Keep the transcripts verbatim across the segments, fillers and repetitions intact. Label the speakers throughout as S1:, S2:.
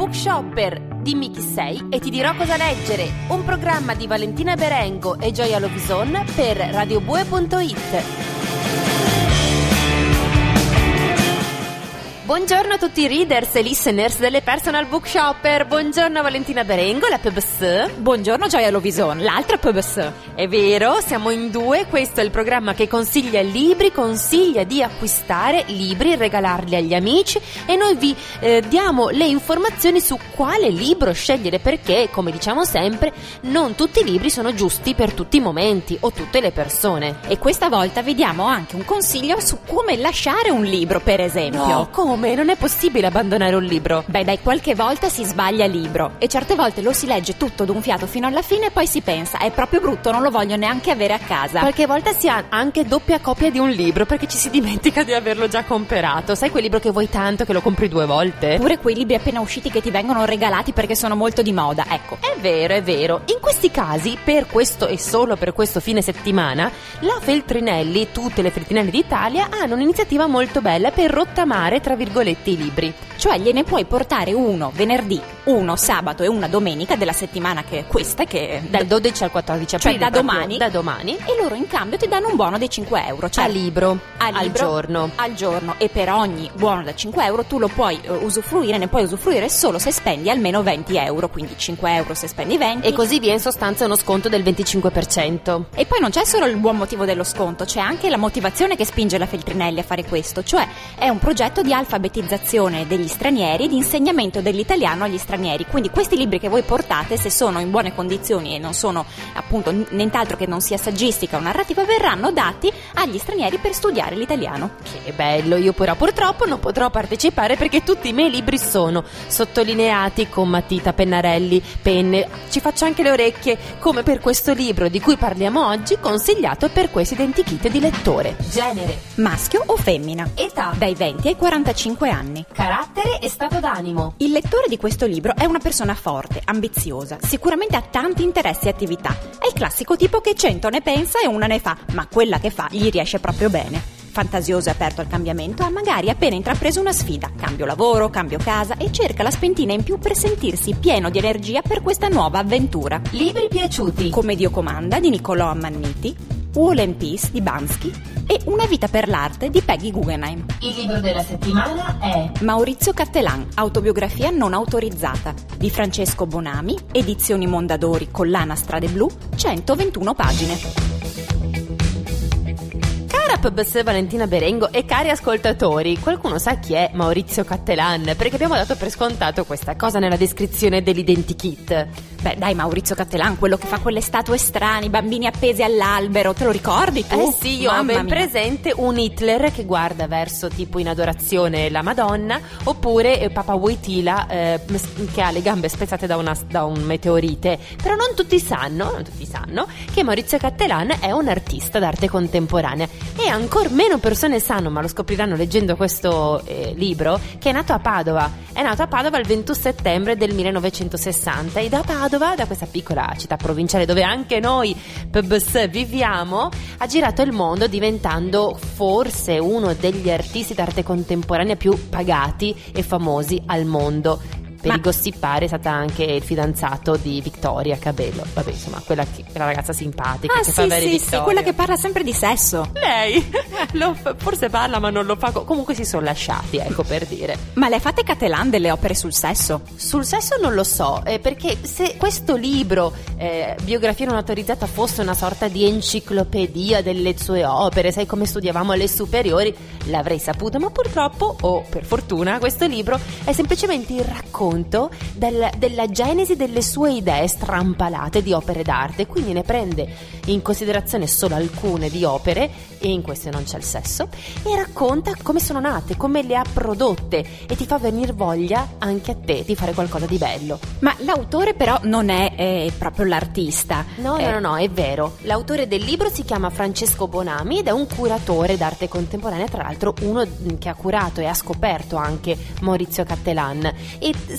S1: Bookshopper. Dimmi chi sei e ti dirò cosa leggere. Un programma di Valentina Berengo e Gioia Lovison per radiobue punto it. Buongiorno a tutti i readers e listeners delle Personal Bookshopper. Buongiorno Valentina Berengo, la P B S.
S2: Buongiorno Gioia Lovison, l'altra P B S.
S1: È vero, siamo in due. Questo è il programma che consiglia libri, consiglia di acquistare libri, regalarli agli amici e noi vi eh, diamo le informazioni su quale libro scegliere, perché, come diciamo sempre, non tutti i libri sono giusti per tutti i momenti o tutte le persone.
S2: E questa volta vi diamo anche un consiglio su come lasciare un libro, per esempio.
S1: No, come? Non è possibile abbandonare un libro.
S2: Beh dai, qualche volta si sbaglia libro e certe volte lo si legge tutto d'un fiato fino alla fine e poi si pensa è proprio brutto, non lo voglio neanche avere a casa.
S1: Qualche volta si ha anche doppia copia di un libro perché ci si dimentica di averlo già comprato. Sai quel libro che vuoi tanto che lo compri due volte?
S2: Pure quei libri appena usciti che ti vengono regalati perché sono molto di moda, ecco.
S1: È vero, è vero. In questi casi, per questo e solo per questo fine settimana, la Feltrinelli, tutte le Feltrinelli d'Italia hanno un'iniziativa molto bella per rottamare, tra virgolette, i libri.
S2: Cioè gliene puoi portare uno venerdì, uno sabato e una domenica della settimana che è questa, che
S1: dal dodici al quattordici aprile,
S2: cioè da domani,
S1: da domani,
S2: e loro in cambio ti danno un buono dei cinque euro, cioè
S1: a libro,
S2: a libro
S1: al giorno
S2: al giorno e per ogni buono da cinque euro tu lo puoi uh, usufruire, ne puoi usufruire solo se spendi almeno venti euro, quindi cinque euro se spendi venti,
S1: e così vi è in sostanza uno sconto del venticinque per cento.
S2: E poi non c'è solo il buon motivo dello sconto, c'è anche la motivazione che spinge la Feltrinelli a fare questo, cioè è un progetto di alfabetizzazione degli stranieri e di insegnamento dell'italiano agli stranieri. Quindi questi libri che voi portate, se sono in buone condizioni e non sono appunto nient'altro che non sia saggistica o narrativa, verranno dati agli stranieri per studiare l'italiano.
S1: Che bello. Io però purtroppo non potrò partecipare perché tutti i miei libri sono sottolineati con matita, pennarelli, penne. Ci faccio anche le orecchie, come per questo libro di cui parliamo oggi, consigliato per questo identikit di lettore. Genere:
S2: maschio o femmina.
S1: Età:
S2: dai venti ai quarantacinque anni.
S1: Carattere e stato d'animo.
S2: Il lettore di questo libro è una persona forte, ambiziosa, sicuramente ha tanti interessi e attività. È il classico tipo che cento ne pensa e una ne fa, ma quella che fa gli riesce proprio bene. Fantasioso e aperto al cambiamento, ha magari appena intrapreso una sfida. Cambio lavoro, cambio casa e cerca la spentina in più per sentirsi pieno di energia per questa nuova avventura.
S1: Libri piaciuti:
S2: Come Dio comanda di Niccolò Ammanniti, War and Peace di Bansky e Una vita per l'arte di Peggy Guggenheim.
S1: Il libro della settimana è
S2: Maurizio Cattelan, autobiografia non autorizzata di Francesco Bonami, edizioni Mondadori, collana Strade Blu, centoventuno pagine.
S1: Cara P B S Valentina Berengo e cari ascoltatori, qualcuno sa chi è Maurizio Cattelan? Perché abbiamo dato per scontato questa cosa nella descrizione dell'identikit.
S2: Beh dai, Maurizio Cattelan, quello che fa quelle statue strane, i bambini appesi all'albero, te lo ricordi tu?
S1: Eh sì, io ho ben
S2: mia.
S1: presente un Hitler che guarda verso tipo in adorazione la Madonna, oppure eh, Papa Wojtyla eh, che ha le gambe spezzate da, una, da un meteorite. Però non tutti sanno, non tutti sanno che Maurizio Cattelan è un artista d'arte contemporanea e ancor meno persone sanno, ma lo scopriranno leggendo questo eh, libro, che è nato a Padova. È nato a Padova il ventuno settembre del millenovecentosessanta e da Padova, da questa piccola città provinciale dove anche noi P B S viviamo, ha girato il mondo diventando forse uno degli artisti d'arte contemporanea più pagati e famosi al mondo. Per
S2: Ma...
S1: i gossipare è stata anche il fidanzato di Vittoria Cabello. Vabbè, insomma, quella, che, quella ragazza simpatica
S2: ah,
S1: che
S2: sì,
S1: fa avere
S2: sì,
S1: Vittoria.
S2: sì, quella che parla sempre di sesso.
S1: Lei lo fa, forse parla ma non lo fa. Comunque si sono lasciati, ecco, per dire.
S2: Ma le ha fatte Cattelan delle opere sul sesso?
S1: Sul sesso non lo so, eh, perché se questo libro, eh, biografia non autorizzata, fosse una sorta di enciclopedia delle sue opere, sai come studiavamo alle superiori, l'avrei saputo, ma purtroppo, o per fortuna, questo libro è semplicemente il racconto del, della genesi delle sue idee strampalate di opere d'arte, quindi ne prende in considerazione solo alcune di opere, e in queste non c'è il sesso, e racconta come sono nate, come le ha prodotte, e ti fa venire voglia anche a te di fare qualcosa di bello.
S2: Ma l'autore però non è eh, proprio l'artista.
S1: No,
S2: eh.
S1: no, no, no, è vero. L'autore del libro si chiama Francesco Bonami ed è un curatore d'arte contemporanea, tra l'altro uno che ha curato e ha scoperto anche Maurizio Cattelan, e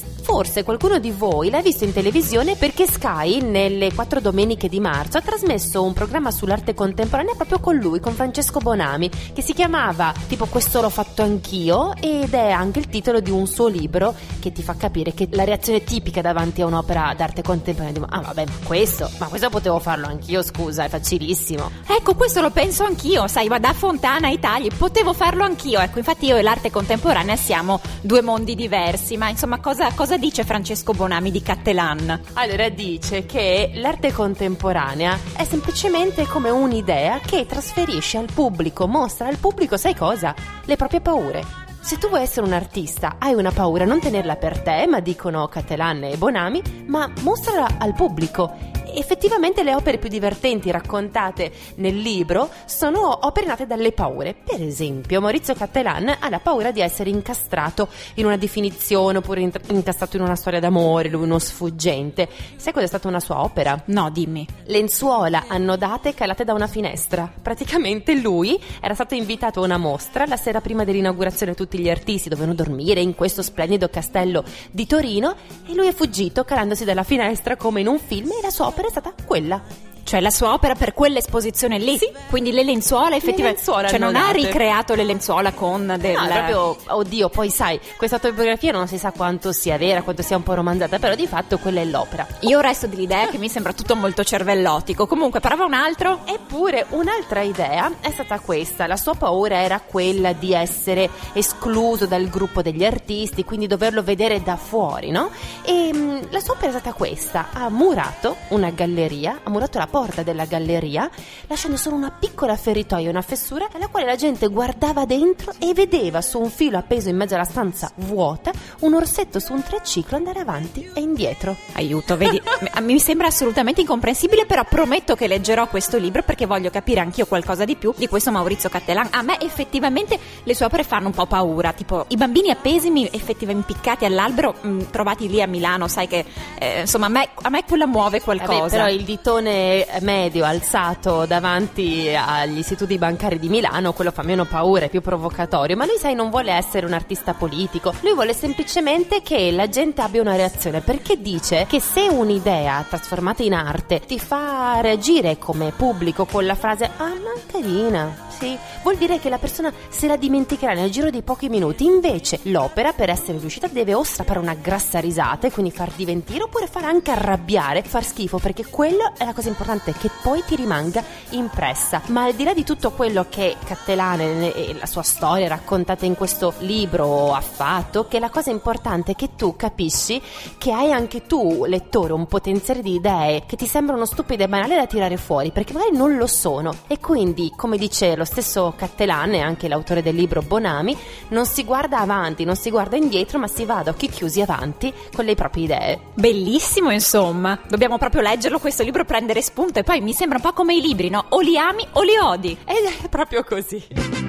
S1: Forse qualcuno di voi l'ha visto in televisione perché Sky nelle quattro domeniche di marzo ha trasmesso un programma sull'arte contemporanea proprio con lui, con Francesco Bonami, che si chiamava tipo Questo l'ho fatto anch'io, ed è anche il titolo di un suo libro che ti fa capire che la reazione tipica davanti a un'opera d'arte contemporanea è di, ah vabbè, ma questo, ma questo potevo farlo anch'io, scusa, è facilissimo.
S2: Ecco, questo lo penso anch'io, sai, ma da Fontana ai tagli potevo farlo anch'io. Ecco, infatti io e l'arte contemporanea siamo due mondi diversi, ma insomma cosa, cosa dice Francesco Bonami di Cattelan?
S1: Allora dice che l'arte contemporanea è semplicemente come un'idea che trasferisce al pubblico, mostra al pubblico, sai cosa? Le proprie paure. Se tu vuoi essere un artista, hai una paura, non tenerla per te, ma dicono Cattelan e Bonami, ma mostrala al pubblico. Effettivamente le opere più divertenti raccontate nel libro sono opere nate dalle paure. Per esempio, Maurizio Cattelan ha la paura di essere incastrato in una definizione oppure incastrato in una storia d'amore, lui uno sfuggente. Sai cos'è stata una sua opera?
S2: No, dimmi.
S1: Lenzuola annodate calate da una finestra. Praticamente lui era stato invitato a una mostra la sera prima dell'inaugurazione, tutti gli artisti dovevano dormire in questo splendido castello di Torino e lui è fuggito calandosi dalla finestra come in un film, e la sua opera è stata quella.
S2: Cioè la sua opera per quell'esposizione lì?
S1: Sì.
S2: Quindi le lenzuola effettivamente,
S1: lenzuola
S2: cioè non ha
S1: annodate.
S2: ricreato le lenzuola con del...
S1: No, proprio, oddio, poi sai, questa autobiografia non si sa quanto sia vera, quanto sia un po' romanzata, però di fatto quella è l'opera.
S2: Io resto dell'idea che mi sembra tutto molto cervellotico. Comunque, prova un altro?
S1: Eppure un'altra idea è stata questa. La sua paura era quella di essere escluso dal gruppo degli artisti, quindi doverlo vedere da fuori, no? E mh, la sua opera è stata questa. Ha murato una galleria, ha murato la porta della galleria, lasciando solo una piccola feritoia, una fessura alla quale la gente guardava dentro e vedeva su un filo appeso in mezzo alla stanza vuota un orsetto su un triciclo andare avanti e indietro.
S2: Aiuto, vedi, mi sembra assolutamente incomprensibile, però prometto che leggerò questo libro perché voglio capire anch'io qualcosa di più di questo Maurizio Cattelan. A me effettivamente le sue opere fanno un po' paura, tipo i bambini appesi effettivamente impiccati all'albero mh, trovati lì a Milano, sai che eh, insomma a me, a me quella muove qualcosa.
S1: Vabbè, però il ditone medio alzato davanti agli istituti bancari di Milano, quello fa meno paura, è più provocatorio, ma lui, sai, non vuole essere un artista politico, lui vuole semplicemente che la gente abbia una reazione, perché dice che se un'idea trasformata in arte ti fa reagire come pubblico con la frase ah ma carina, sì, vuol dire che la persona se la dimenticherà nel giro di pochi minuti. Invece l'opera, per essere riuscita, deve o strappare una grassa risata e quindi far diventire, oppure far anche arrabbiare, far schifo, perché quello è la cosa importante, che poi ti rimanga impressa. Ma al di là di tutto quello che Cattelan e la sua storia raccontata in questo libro ha fatto, che la cosa importante è che tu capisci che hai anche tu, lettore, un potenziale di idee che ti sembrano stupide e banali da tirare fuori, perché magari non lo sono. E quindi, come dice lo stesso Cattelan e anche l'autore del libro Bonami, non si guarda avanti, non si guarda indietro, ma si va ad occhi chiusi avanti con le proprie idee.
S2: Bellissimo, insomma, dobbiamo proprio leggerlo questo libro, prendere spunto, e poi mi sembra un po' come i libri, no? O li ami o li odi.
S1: Ed è proprio così.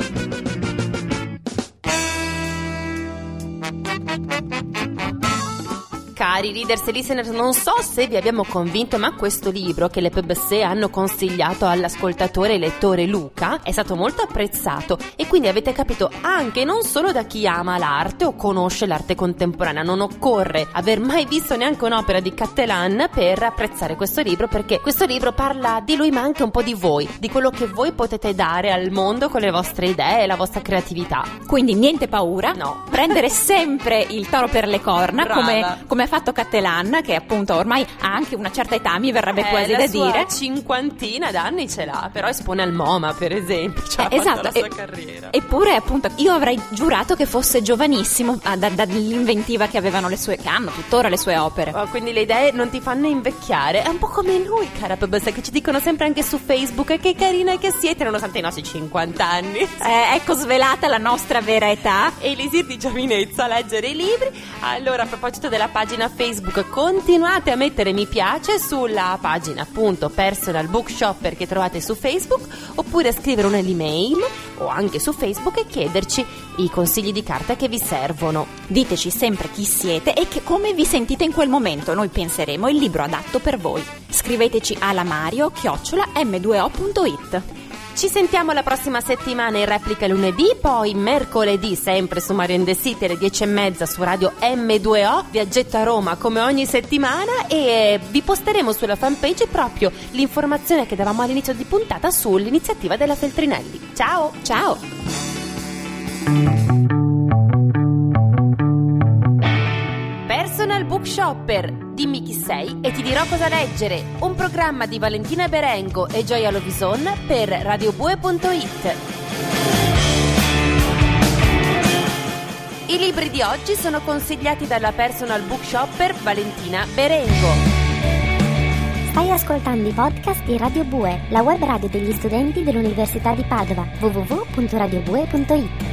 S1: Cari readers e listeners, non so se vi abbiamo convinto, ma questo libro che le P B S hanno consigliato all'ascoltatore e lettore Luca è stato molto apprezzato, e quindi avete capito anche non solo da chi ama l'arte o conosce l'arte contemporanea. Non occorre aver mai visto neanche un'opera di Cattelan per apprezzare questo libro, perché questo libro parla di lui ma anche un po' di voi, di quello che voi potete dare al mondo con le vostre idee e la vostra creatività.
S2: Quindi niente paura,
S1: no,
S2: prendere sempre il toro per le corna,
S1: Brava.
S2: come, come ha fatto Cattelan, che appunto ormai ha anche una certa età, mi verrebbe
S1: eh,
S2: quasi
S1: la
S2: da
S1: sua
S2: dire
S1: cinquantina d'anni ce l'ha, però espone al MoMA, per esempio, cioè
S2: eh,
S1: ha fatto
S2: esatto,
S1: la sua
S2: e,
S1: carriera.
S2: Eppure appunto io avrei giurato che fosse giovanissimo ah, da, dall'inventiva che avevano le sue, che hanno tuttora le sue opere.
S1: Oh, quindi le idee non ti fanno invecchiare. È un po' come noi, cara P B S, che ci dicono sempre anche su Facebook che carina che siete nonostante i nostri cinquanta anni.
S2: Eh, ecco svelata la nostra vera età.
S1: Elisir di giovinezza a leggere i libri. Allora, a proposito della pagina Facebook, continuate a mettere mi piace sulla pagina appunto Personal Bookshopper che trovate su Facebook, oppure a scrivere un'email o anche su Facebook e chiederci i consigli di carta che vi servono.
S2: Diteci sempre chi siete e che come vi sentite in quel momento. Noi penseremo il libro adatto per voi. Scriveteci a lamario chiocciola m due o punto it.
S1: Ci sentiamo la prossima settimana in replica lunedì, poi mercoledì sempre su Mario and the City alle dieci e mezza su Radio M due O, Viaggetto a Roma come ogni settimana, e vi posteremo sulla fanpage proprio l'informazione che davamo all'inizio di puntata sull'iniziativa della Feltrinelli. Ciao!
S2: Ciao!
S1: Personal Book Shopper, dimmi chi sei e ti dirò cosa leggere. Un programma di Valentina Berengo e Gioia Lovison per radiobue punto it. I libri di oggi sono consigliati dalla Personal Book Shopper Valentina Berengo.
S3: Stai ascoltando i podcast di Radio Bue, la web radio degli studenti dell'Università di Padova. w w w punto radiobue punto it.